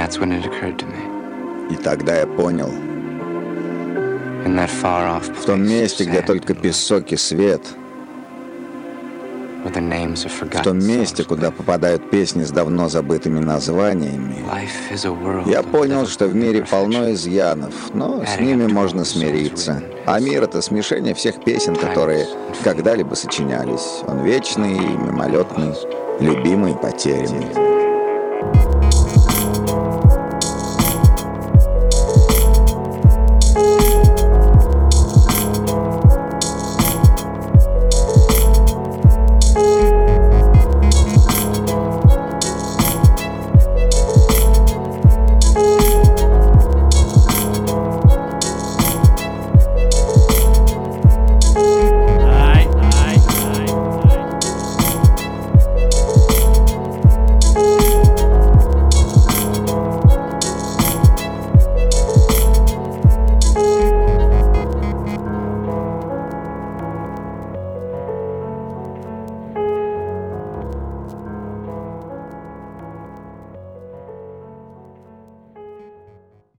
И тогда я понял, в том месте, где только песок и свет, в том месте, куда попадают песни с давно забытыми названиями, я понял, что в мире полно изъянов, но с ними можно смириться. А мир — это смешение всех песен, которые когда-либо сочинялись. Он вечный, мимолетный, любимый, потерянный.